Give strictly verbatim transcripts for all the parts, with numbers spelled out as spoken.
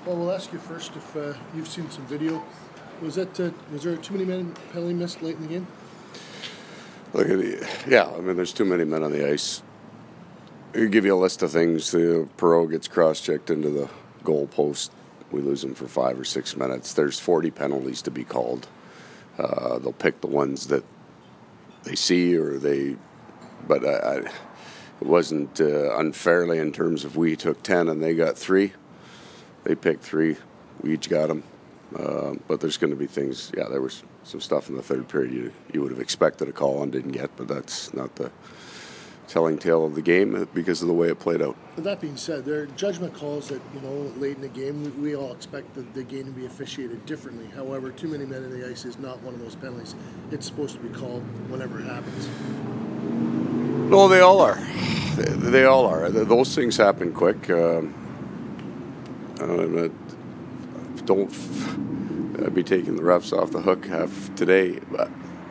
Well, we'll ask you first if uh, you've seen some video. Was that uh, was there too many men penalty missed late in the game? Look at the, yeah, I mean, there's too many men on the ice. I give you a list of things. The Perreault gets cross-checked into the goal post. We lose him for five or six minutes. There's forty penalties to be called. Uh, they'll pick the ones that they see or they, but I, I, it wasn't uh, unfairly in terms of we took ten and they got three. They picked three. We each got them. Uh, but there's going to be things, yeah, there was some stuff in the third period you, you would have expected a call on, didn't get, but that's not the telling tale of the game because of the way it played out. But that being said, there are judgment calls that, you know, late in the game, we, we all expect the, the game to be officiated differently. However, too many men in the ice is not one of those penalties. It's supposed to be called whenever it happens. No, they all are. They, they all are. Those things happen quick. Um, uh, don't I'd be taking the refs off the hook half today, but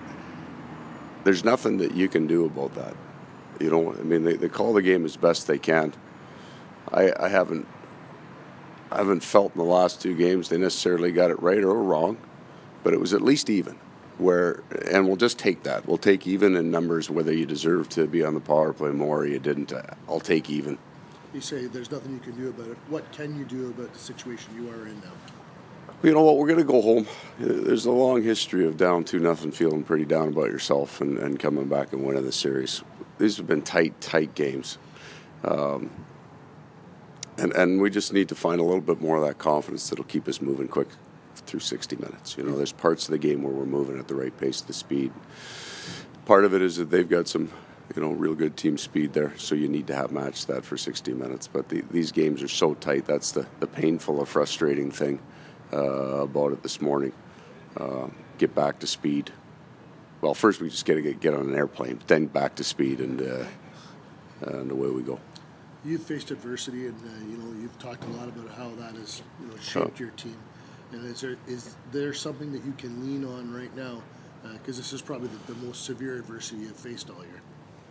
there's nothing that you can do about that. You know, I mean, they, they call the game as best they can. I, I haven't I haven't felt in the last two games they necessarily got it right or wrong, but it was at least even. Where and we'll just take that. We'll take even in numbers, whether you deserve to be on the power play more or you didn't. I'll take even. You say there's nothing you can do about it. What can you do about the situation you are in now? You know what? We're going to go home. There's a long history of down two nothing, feeling pretty down about yourself, and, and coming back and winning the series. These have been tight, tight games, um, and and we just need to find a little bit more of that confidence that'll keep us moving quick through sixty minutes. You know, there's parts of the game where we're moving at the right pace, the speed. Part of it is that they've got some, you know, real good team speed there, so you need to have matched that for sixty minutes. But the, these games are so tight. That's the, the painful or frustrating thing uh, about it this morning. Uh, get back to speed. Well, first we just got to get, get on an airplane, then back to speed, and uh, and away we go. You've faced adversity, and uh, you know you've talked a lot about how that has you know shaped oh. your team. And is there is there something that you can lean on right now? Because uh, this is probably the, the most severe adversity you've faced all year.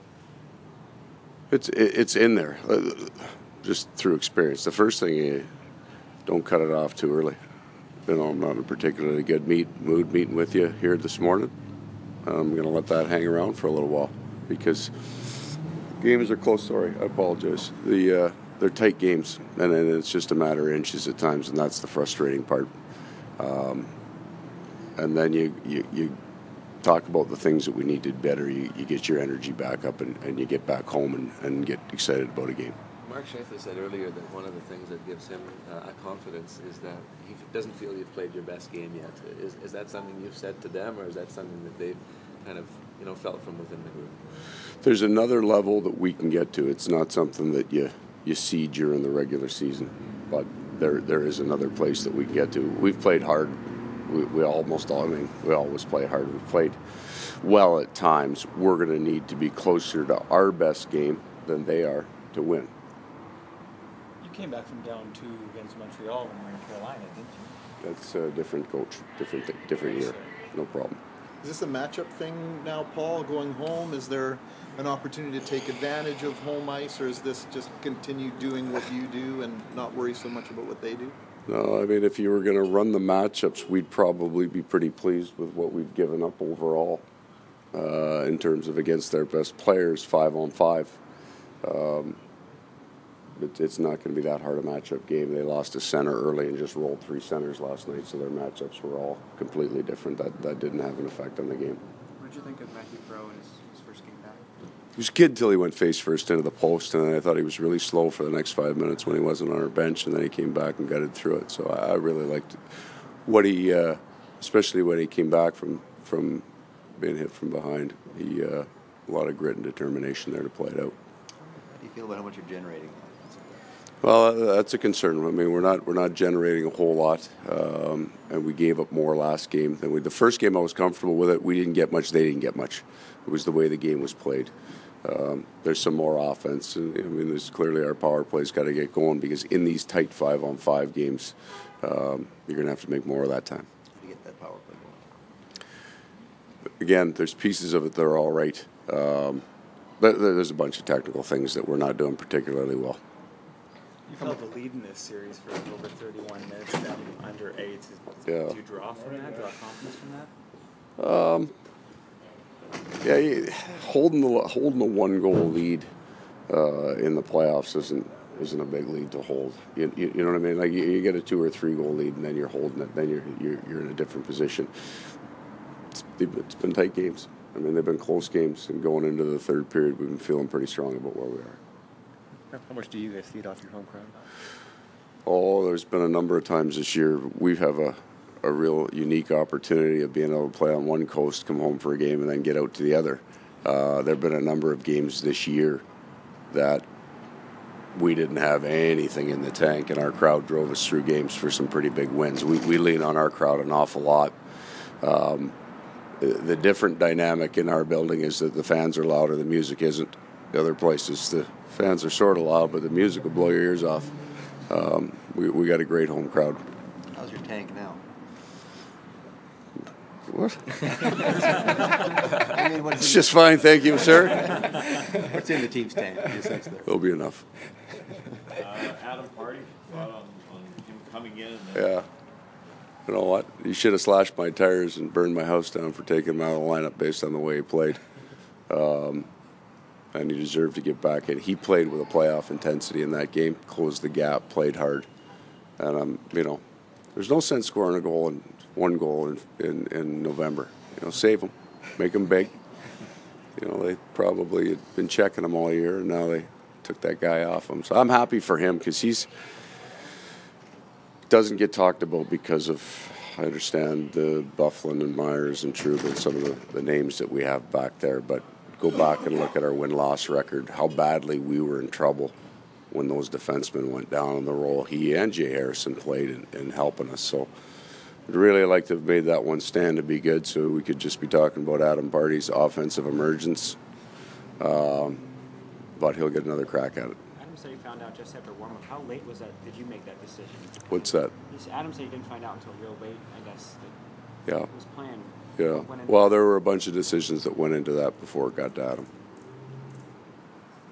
It's it's in there, just through experience. The first thing, you don't cut it off too early. You know, I'm not in a particularly good meet, mood meeting with you here this morning. I'm going to let that hang around for a little while because games are close. Sorry, I apologize. The uh, they're tight games, and, and it's just a matter of inches at times, and that's the frustrating part. Um, and then you, you you talk about the things that we need to do better. You, you get your energy back up, and, and you get back home and, and get excited about a game. Mark Scheifele said earlier that one of the things that gives him uh, a confidence is that he doesn't feel you've played your best game yet. Is is that something you've said to them, or is that something that they've kind of you know felt from within the group? There's another level that we can get to. It's not something that you you see during the regular season, but there there is another place that we can get to. We've played hard. We, we almost all, I mean, we always play hard. We've played well at times. We're going to need to be closer to our best game than they are to win. You came back from down two against Montreal when you were in Carolina, didn't you? That's a different coach, different different year. No problem. Is this a matchup thing now, Paul, going home? Is there an opportunity to take advantage of home ice, or is this just continue doing what you do and not worry so much about what they do? No, I mean, if you were going to run the matchups, we'd probably be pretty pleased with what we've given up overall uh, in terms of against their best players, five on five. Um, it, it's not going to be that hard a matchup game. They lost a center early and just rolled three centers last night, so their matchups were all completely different. That that didn't have an effect on the game. What did you think of Matthew Perreault in his, his first game back? He was a kid until he went face first into the post, and I thought he was really slow for the next five minutes when he wasn't on our bench, and then he came back and gutted through it. So I, I really liked what he, uh, especially when he came back from, from being hit from behind. He uh, a lot of grit and determination there to play it out. How do you feel about how much you're generating? Well, that's a concern. I mean, we're not we're not generating a whole lot, um, and we gave up more last game than we. The first game I was comfortable with it. We didn't get much. They didn't get much. It was the way the game was played. Um, there's some more offense. And, I mean, there's clearly our power play's got to get going because in these tight five-on-five games, um, you're going to have to make more of that time. How do you get that power play going? Again, there's pieces of it that are all right. Um, but there's a bunch of technical things that we're not doing particularly well. You've held the lead in this series for over thirty-one minutes, down under eight. Is- Yeah. Do you draw from that? Draw confidence from that? Yeah, you- holding the holding the one goal lead uh, in the playoffs isn't isn't a big lead to hold. You, you, you know what I mean? Like you, you get a two or three goal lead, and then you're holding it. Then you're you're, you're in a different position. It's, it's been tight games. I mean, they've been close games, and going into the third period, we've been feeling pretty strong about where we are. How much do you guys feed off your home crowd? Oh, there's been a number of times this year we have a, a real unique opportunity of being able to play on one coast, come home for a game, and then get out to the other. Uh, there have been a number of games this year that we didn't have anything in the tank, and our crowd drove us through games for some pretty big wins. We, we lean on our crowd an awful lot. Um, the, the different dynamic in our building is that the fans are louder, the music isn't. The other places, the fans are sort of loud, but the music will blow your ears off. Um, we, we got a great home crowd. How's your tank now? What? I mean, what's It's in, just fine, thank you, sir. what's in the team's tank? Besides the- It'll be enough. Uh, Adam Party, thought on, on him coming in and then Yeah. You know what? He should have slashed my tires and burned my house down for taking him out of the lineup based on the way he played. Um, and he deserved to get back in. He played with a playoff intensity in that game, closed the gap, played hard. And, um, you know, there's no sense scoring a goal and one goal in, in, in November. You know, save them, make them big. You know, they probably had been checking him all year, and now they took that guy off him. So I'm happy for him because he's doesn't get talked about because of, I understand, the Bufflin and Myers and Trub and some of the, the names that we have back there. But go back and look at our win-loss record, how badly we were in trouble when those defensemen went down on the roll. He and Jay Harrison played in, in helping us. So I'd really like to have made that one stand to be good so we could just be talking about Adam Party's offensive emergence. Um, but he'll get another crack at it. Adam said he found out just after warm-up. How late was that? Did you make that decision? What's that? He said- Adam said he didn't find out until real late, I guess. That Yeah. It was planned. Yeah. What went into Well, that? there were a bunch of decisions that went into that before it got to Adam.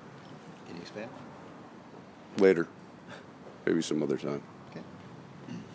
Can you expand? Later. Maybe some other time. Okay.